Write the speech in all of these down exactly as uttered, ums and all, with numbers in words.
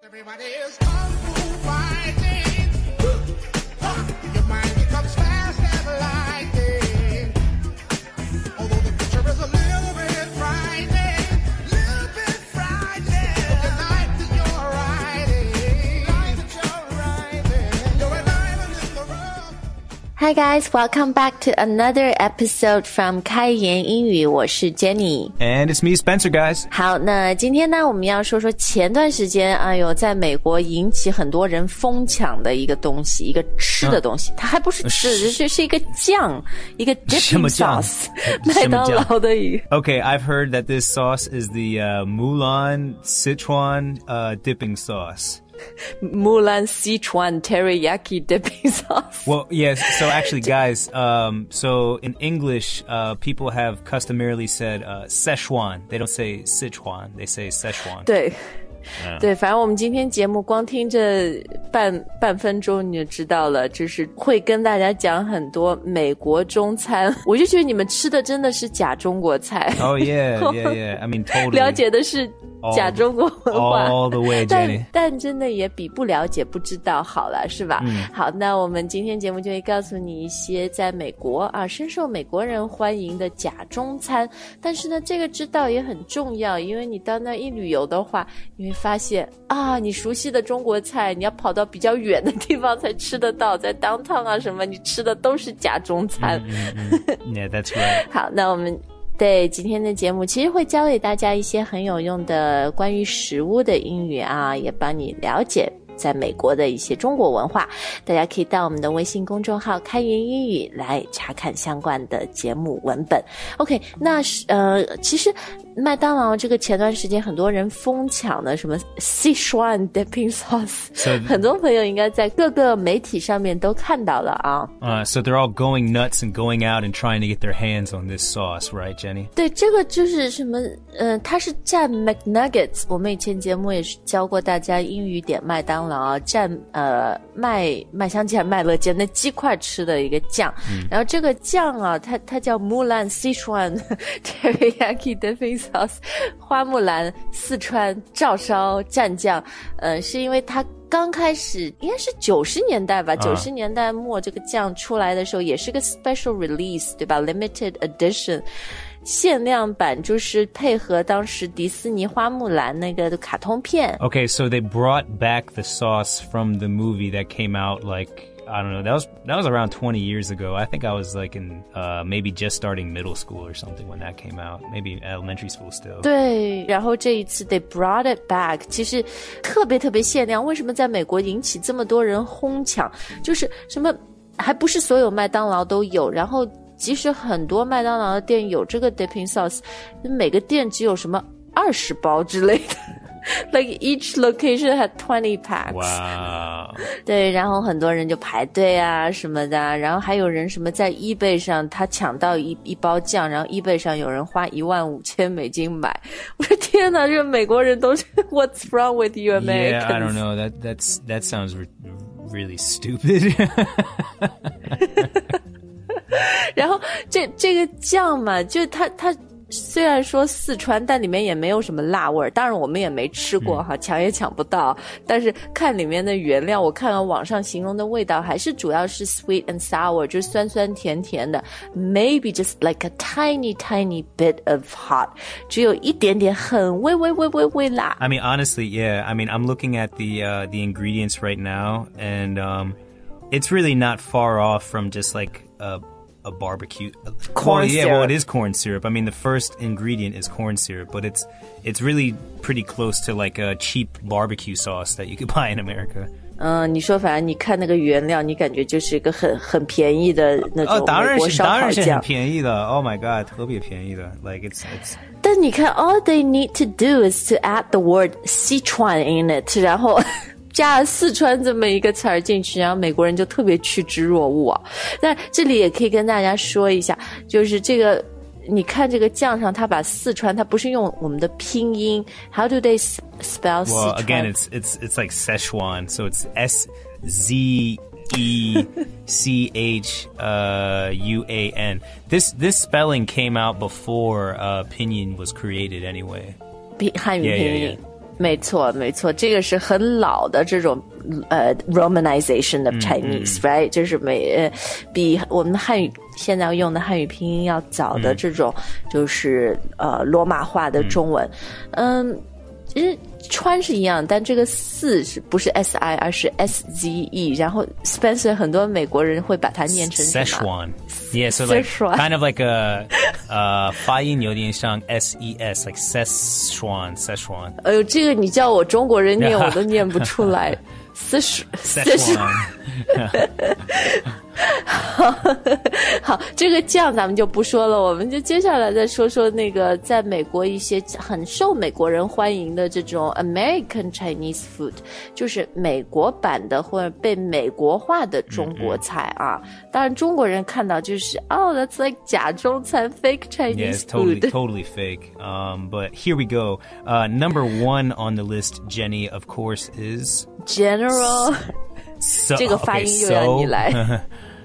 Everybody is kung fu fighting. Your mind becomes fast as lightning. Although the picture is a little bit frightening, little bit frightening. But the life that you're riding, life that you're riding, you're an island in the rough. Hi guys, welcome back to another episode from 开言英语，我是 Jenny。And it's me, Spencer, guys. 好，那今天呢，我们要说说前段时间，哎呦，在美国引起很多人疯抢的一个东西，一个吃的东西，它还不是吃，这是一个酱，一个 dipping sauce， 麦当劳的一个。 Okay, I've heard that this sauce is the uh, Mulan Sichuan uh, dipping sauce.Mulan Sichuan teriyaki dipping sauce. Well, yes. So actually, guys, um, so in English, uh, people have customarily said uh, Szechuan. They don't say Sichuan. They say Szechuan. 对。对，反正我们今天节目光听这半半分钟你就知道了，就是会跟大家讲很多美国中餐，我就觉得你们吃的真的是假中国菜。 Oh yeah, yeah, yeah. I mean, totally. 了解的是假中国文化 all, all the way, Jenny. 但, 但真的也比不了解不知道好了，是吧？ 嗯。 好，那我们今天节目就会告诉你一些在美国啊深受美国人欢迎的假中餐，但是呢，这个知道也很重要，因为你到那一旅游的话，你会发现啊，你熟悉的中国菜，你要跑到比较远的地方才吃得到，在 downtown 啊什么，你吃的都是假中餐。 嗯嗯嗯 Yeah, that's right. 好，那我们对今天的节目其实会教给大家一些很有用的关于食物的英语啊，也帮你了解在美国的一些中国文化，大家可以到我们的微信公众号开言英语来查看相关的节目文本。 OK， 那呃，其实麦当劳这个前段时间很多人疯抢的什么 Sichuan dipping sauce， so, 很多朋友应该在各个媒体上面都看到了啊。 Uh, so they're all going nuts and going out and trying to get their hands on this sauce, right, Jenny? 对，这个就是什么呃，它是蘸 McNuggets， 我们以前节目也是教过大家英语点麦当劳啊，蘸呃麦麦香鸡、麦乐鸡那鸡块吃的一个酱、嗯、然后这个酱啊，它它叫 Mulan Sichuan teriyaki dipping sauce， 花木兰四川照烧蘸酱，呃，是因为它刚开始应该是九十年代吧，九十、啊、年代末这个酱出来的时候也是个 special release， 对吧 ？Limited edition。限量版，就是配合当时迪士尼花木兰那个卡通片。 Okay, so they brought back the sauce from the movie that came out like, I don't know, that was that was around twenty years ago. I think I was like in uh maybe just starting middle school or something when that came out. Maybe elementary school still. 对，然后这一次 they brought it back， 其实特别特别限量。为什么在美国引起这么多人哄抢？就是什么还不是所有麦当劳都有，然后即使很多麦当劳的店有这个 dipping sauce， 每个店只有什么二十包之类的like each location had twenty packs。 哇、wow. 对，然后很多人就排队啊什么的，然后还有人什么在 eBay 上他抢到一一包酱，然后 eBay 上有人花一万五千美金买。我说天哪，这个美国人都是 What's wrong with you Americans? Yeah, I don't know. That that's that sounds re- really stupid. 然后这这个酱嘛，就它它虽然说四川，但里面也没有什么辣味儿。当然我们也没吃过哈，抢也抢不到。但是看里面的原料，我看了网上形容的味道，还是主要是 sweet and sour， 就是酸酸甜甜的。Maybe just like a tiny tiny bit of hot， 只有一点点很微微微微微辣。 I mean, honestly, yeah. I mean, I'm looking at the uh, the ingredients right now, and um, it's really not far off from just like a a barbecue corn well, yeah, syrup. Well, it is corn syrup. I mean, the first ingredient is corn syrup, but it's it's really pretty close to like a cheap barbecue sauce that you could buy in America. 嗯，你说反正你看那个原料，你感觉就是一个很很便宜的那种美国烧烤酱。 当然是很便宜的 ，Oh my god， 特别便宜的 ，like it's it's。 但你看 ，all they need to do is to add the word Sichuan in it， 然后加了四川这么一个词儿进去，然后美国人就特别趋之若鹜啊。但这里也可以跟大家说一下，就是这个。你看这个酱上，他把四川，他不是用我们的拼音 ，How do they spell 四川 ？Well, again, it's it's it's like Szechuan, so it's S Z E C H uh, U A N. This this spelling came out before uh, pinyin was created, anyway. 汉语拼音。 Yeah, yeah, yeah. 没错，没错，这个是很老的这种呃 Romanization of Chinese，、嗯、right？ 就是美呃比我们汉语现在用的汉语拼音要早的这种，嗯、就是呃罗马化的中文，嗯。嗯其实川是一样，但这个四是不是 S I 而是 S Z E， 然后 Spencer 很多美国人会把它念成什么 Szechuan。Yeah, so like kind of like a 呃、uh, 发音有点像 S E S like Szechuan Szechuan。 哎呦，这个你叫我中国人念我都念不出来。四十，四十。好，好，这个酱咱们就不说了，我们就接下来再说说那个在美国一些很受美国人欢迎的这种 American Chinese food， 就是美国版的或者被美国化的中国菜啊。Mm-hmm. 当然中国人看到就是哦、oh, that's like 假中餐 fake Chinese yeah, it's totally, food. totally fake. Um, but here we go. Uh, number one on the list, Jenny, of course, is General. So, 这个发音又要你来。 Okay,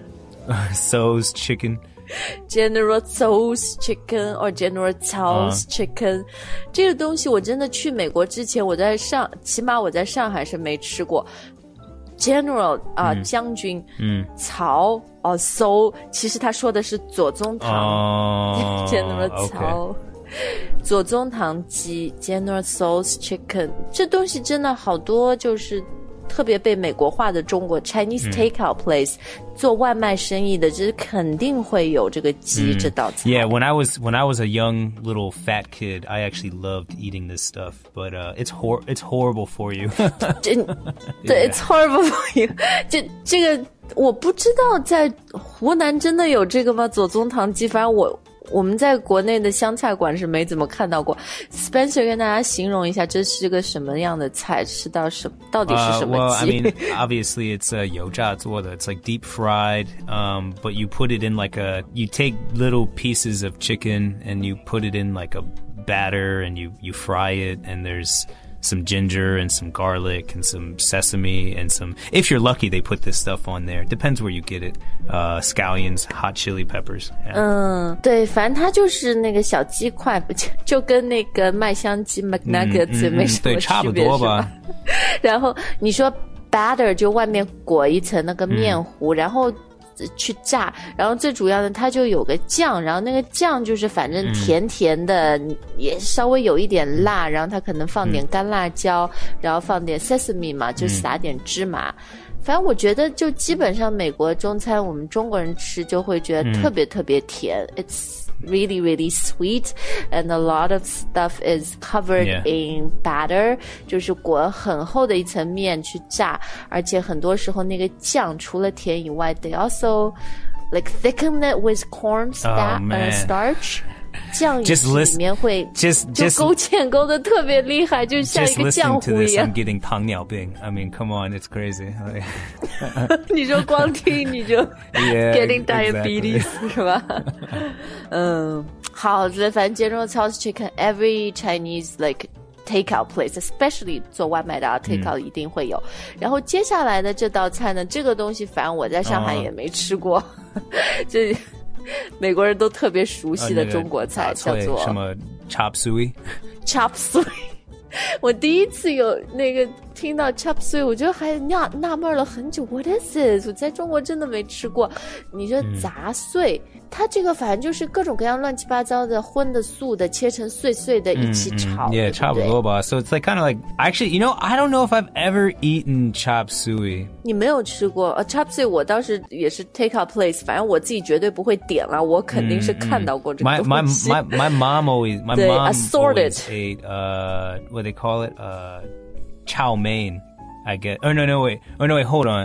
so, Tso's chicken. General Tso's chicken or General Tso's、uh. chicken， 这个东西我真的去美国之前，我在上，起码我在上海是没吃过。General 啊、呃嗯，将军，嗯，曹哦 ，So 其实他说的是左宗棠、 哦、 ，General 曹。Okay. 左宗棠鸡 General Tso's chicken， 这东西真的好多就是特别被美国化的中国 Chinese takeout place、嗯、做外卖生意的，就是肯定会有这个鸡、嗯、这道菜。 Yeah, when I was when I was a young little fat kid, I actually loved eating this stuff, but uh, it's hor it's horrible for you. 这对 ，it's horrible for you 这。这这个我不知道在湖南真的有这个吗？左宗棠鸡，反正我。我们在国内的湘菜馆是没怎么看到过。Spencer 跟大家形容一下，这是个什么样的菜？吃到什到底是什么鸡？ Uh, well, I mean, obviously it's uh, 油炸做的. It's like deep fried, um, but you put it in like a, you take little pieces of chicken and you put it in like a batter and you, you fry it, and there's some ginger and some garlic and some sesame and some, if you're lucky, they put this stuff on there. Depends where you get it. Uh, scallions, hot chili peppers. Yeah. 嗯，对，反正它就是那个小鸡块，就跟那个麦香鸡 McNuggets、嗯、没什么区别， 对，差不多吧。 然后你说 batter 就外面裹一层那个面糊，嗯、然后去炸，然后最主要的它就有个酱，然后那个酱就是反正甜甜的、嗯、也稍微有一点辣，然后它可能放点干辣椒、嗯、然后放点 sesame 嘛，就撒点芝麻、嗯、反正我觉得就基本上美国中餐我们中国人吃就会觉得特别特别甜、嗯、It's really really sweet and a lot of stuff is covered、yeah. in batter， 就是裹很厚的一层面去炸，而且很多时候那个酱除了甜以外 they also like thicken it with corn sta-、oh, uh, starch， 酱里面会 just, 就勾芡勾得特别厉害，就像一个浆糊一样。 I'm getting 糖尿病 I mean come on it's crazy 你说光听你就 yeah, getting diabetes、 exactly. 是吧？嗯，好，反正 General Tso's chicken every Chinese like takeout place especially 做外卖的啊 takeout 一定会有、嗯、然后接下来的这道菜呢，这个东西反正我在上海也没吃过、uh, 这美国人都特别熟悉的中国菜、uh, 叫做什么 chop suey chop suey 我第一次有那个听到 chop suey 我就还纳纳闷了很久 What is this 我在中国真的没吃过。你说杂碎、嗯、它这个反正就是各种各样乱七八糟的荤的素的切成碎碎的一起炒、嗯嗯、 yeah 差不多吧。 So it's like kind of like actually you know I don't know if I've ever eaten chop suey。 你没有吃过、uh, chop suey 我当时也是 take out place 反正我自己绝对不会点了，我肯定是看到过这个东西、 嗯嗯、my, my, my mom always my mom assorted. always ate uh what they call it uh chow mein I guess oh no no wait oh no wait hold on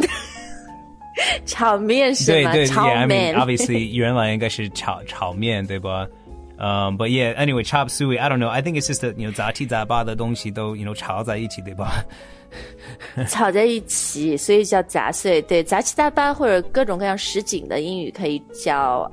炒面是吗？ 对对炒 yeah, 面 I mean obviously 原来应该是炒炒面对吧？Um, but yeah, anyway, chop suey, I don't know. I think it's just that, you know, 杂七杂八的东西都 you know 炒在一起对吧？ 炒在一起，所以叫杂碎。对，杂七杂八或者各种各样什锦的英语可以叫呃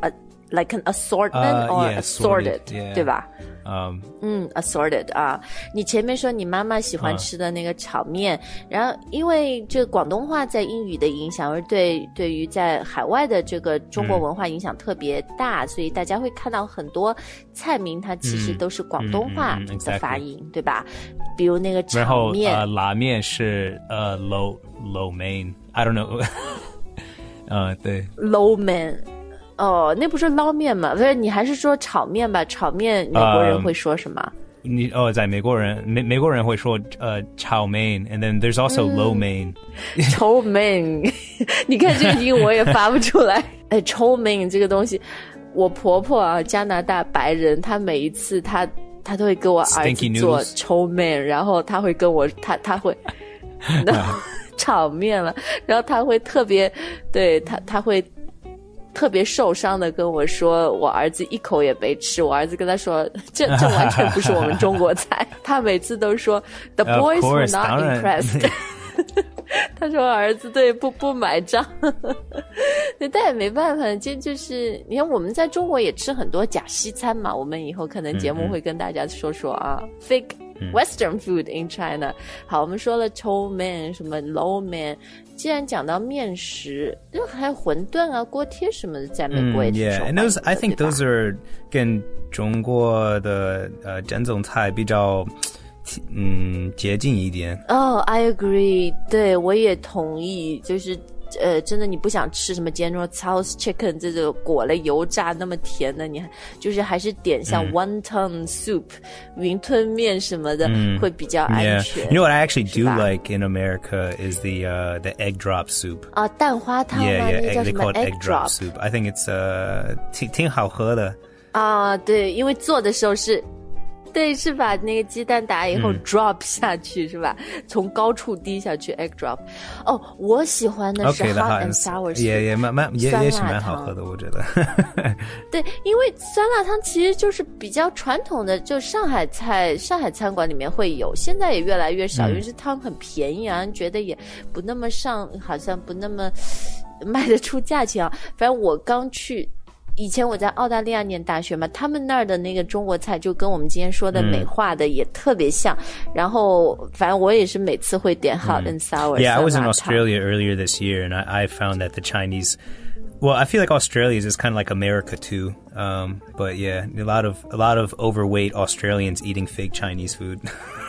like an assortment、uh, or yeah, assorted， yeah. 对吧？ Um, 嗯 assorted 啊，你前面说你妈妈喜欢吃的那个炒面，嗯、然后因为这个广东话在英语的影响，而对对于在海外的这个中国文化影响特别大，嗯、所以大家会看到很多菜名，它其实都是广东话的发音，嗯嗯嗯、对吧？比如那个炒面， 然后呃，拉面是呃 low low main，I don't know， 呃，对 low main。哦，那不是捞面吗？不是，你还是说炒面吧？炒面美国人会说什么？ Um, 你哦，在美国人美美国人会说呃炒面 ，and then there's also、嗯、low main。 炒面，你看这个音我也发不出来。哎，炒面这个东西，我婆婆啊，加拿大白人，她每一次她她都会给我儿子做炒面，然后她会跟我她她会，然后炒面了，然后她会特别对她她会。特别受伤的跟我说，我儿子一口也没吃。我儿子跟他说，这这完全不是我们中国菜。他每次都说 ，The boys were not impressed 。他说儿子对不不买账，对，但也没办法，这就是你看我们在中国也吃很多假西餐嘛。我们以后可能节目会跟大家说说啊 ，fake Western food in China。好，我们说了炒面什么 low man。既然讲到面食，就还有馄饨啊、锅贴什么的，在美国也挺受欢迎的。 Yeah, and those I think those are 跟中国的呃正宗菜比较嗯接近一点。 哦、oh, I agree， 对，我也同意，就是。呃，真的你不想吃什么 General Tso's chicken 这个裹了油炸那么甜的，你就是还是点像 wonton soup、嗯、云吞面什么的、嗯、会比较安全。 Yeah. You know what I actually do like in America is the uh, the egg drop soup. 啊，蛋花汤吗？ Yeah, yeah, 叫 they 什么 call it egg drop soup. I think it's uh 挺挺好喝的。 啊，对，因为做的时候是。对，是把那个鸡蛋打以后 drop 下去、嗯、是吧？从高处滴下去 egg drop。哦，我喜欢的是 hot and sour soup， 也也蛮蛮也也是蛮好喝的，我觉得。 对，因为酸辣汤其实就是比较传统的，就上海菜、上海餐馆里面会有，现在也越来越少，嗯、因为这汤很便宜啊，觉得也不那么上，好像不那么卖得出价钱啊。反正我刚去。以前我在澳大利亚念大学嘛，他们那儿的那个中国菜就跟我们今天说的美化的也特别像。嗯、然后反正我也是每次会点 hot and sour。 Yeah, I was in Australia earlier this year, and I, I found that the Chinese, well, I feel like Australia is kind of like America too. Um, but yeah, a lot of a lot of overweight Australians eating fake Chinese food.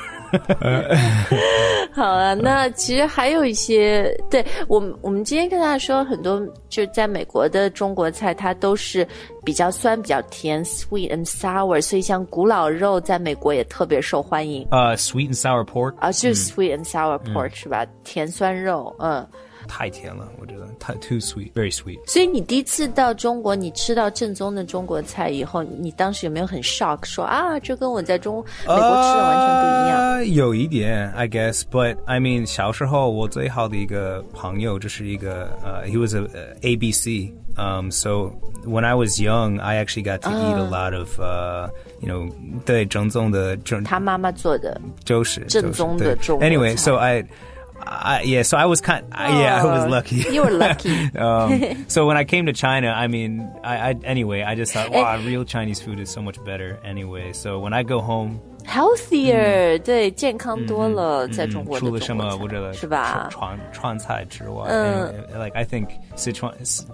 好啊，那其实还有一些，对，我们我们今天跟大家说很多，就在美国的中国菜，它都是比较酸、比较甜 ，sweet and sour， 所以像古老肉在美国也特别受欢迎。 呃、uh, ，sweet and sour pork 啊，就是 sweet and sour pork、嗯、是吧？甜酸肉，嗯。 太甜了，我觉得太 too sweet, very sweet。 所以你第一次到中国，你吃到正宗的中国菜以后，你当时有没有很 shock， 说啊，这跟我在中美国吃的完全不一样？ 呃、有一点 ，I guess. But I mean， 小时候我最好的一个朋友就是一个呃、uh, ，he was a, a A B C. Um, so when I was young, I actually got to、uh, eat a lot of, uh, you know, 对正宗的正他妈妈做的就是正宗的中国菜。 Anyway, so I. I, yeah, so I was kind of, oh, yeah, I was lucky. You were lucky. um, so when I came to China, I mean, I, I anyway, I just thought, wow, real Chinese food is so much better anyway. So when I go home, healthier, 嗯、对，健康多了，嗯、在中国的中国菜， 除了什么，我觉得是吧？ 川川菜之外，嗯 anyway, like I think Sichuan.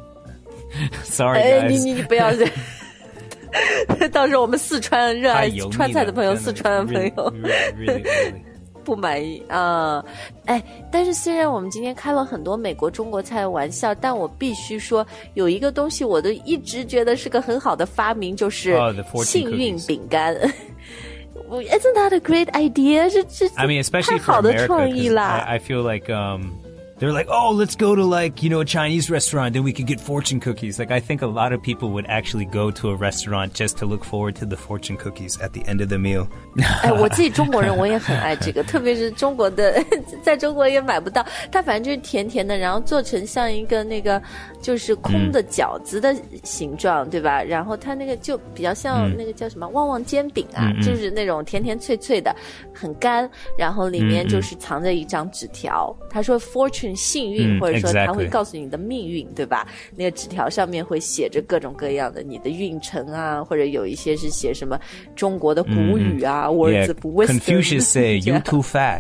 Sorry, 哎 guys. 你你你不要这。到时候我们四川热爱川菜的朋友，四川的朋友。 Really, really, really. 不满意啊、呃，哎，但是虽然我们今天开了很多美国中国菜的玩笑，但我必须说，有一个东西我都一直觉得是个很好的发明，就是幸运饼干。Isn't that a great idea? 这这 I mean, especially 太好的创意啦。 I, I feel like um. They're like, oh, let's go to like, you know, a Chinese restaurant, then we could get fortune cookies. Like, I think a lot of people would actually go to a restaurant just to look forward to the fortune cookies at the end of the meal. 哎，我自己中国人我也很爱这个，特别是中国的，在中国也买不到。它反正就是甜甜的，然后做成像一个那个就是空的饺子的形状，嗯、对吧？然后它那个就比较像那个叫什么旺旺煎饼啊，嗯、就是那种甜甜脆脆的，很干，然后里面就是藏着一张纸条，他说 fortune fortune 幸运、 嗯、 或者说它 exactly. 会告诉你的命运，对吧？那个纸条上面会写着各种各样的你的运程啊，或者有一些是写什么中国的古语啊、嗯、words of wisdom. Confucius say you too fat.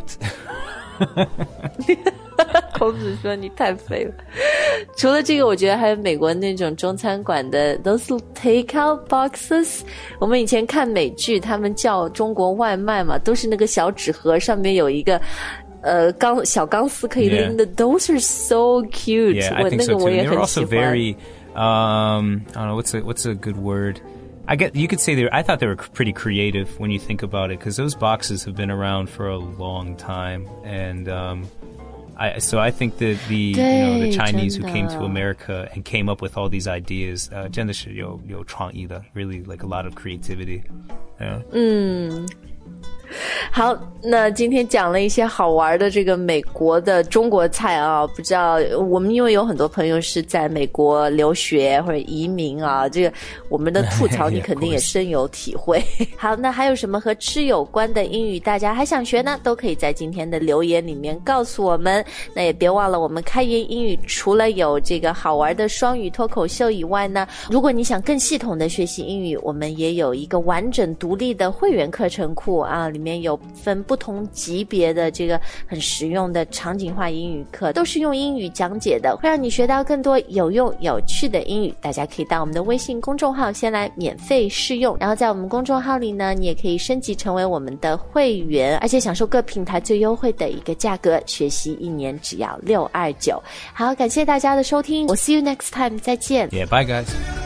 孔子说你太肥了。除了这个，我觉得还有美国那种中餐馆的 those takeout boxes。我们以前看美剧，他们叫中国外卖嘛，都是那个小纸盒，上面有一个呃钢小钢丝可以拎的。Yeah. Those are so cute. Yeah, I think so too. 那个我也很喜欢。 They're also very, um, I don't know what's a what's a good word. I get you could say they. I thought they were pretty creative when you think about it, because those boxes have been around for a long time, and um, I so I think that the you know the Chinese who came to America and came up with all these ideas, uh, 真的是有有创意的 really like a lot of creativity. Yeah. 嗯。好，那今天讲了一些好玩的这个美国的中国菜啊，不知道我们因为有很多朋友是在美国留学或者移民啊，这个我们的吐槽你肯定也深有体会。好，那还有什么和吃有关的英语大家还想学呢？都可以在今天的留言里面告诉我们。那也别忘了我们开言英语除了有这个好玩的双语脱口秀以外呢，如果你想更系统的学习英语，我们也有一个完整独立的会员课程库啊，里面有分不同级别的这个很实用的场景化英语课，都是用英语讲解的，会让你学到更多有用有趣的英语。大家可以到我们的微信公众号先来免费试用，然后在我们公众号里呢，你也可以升级成为我们的会员，而且享受各平台最优惠的一个价格，学习一年只要六二九。好，感谢大家的收听，我 see you next time， 再见。 Yeah, bye guys.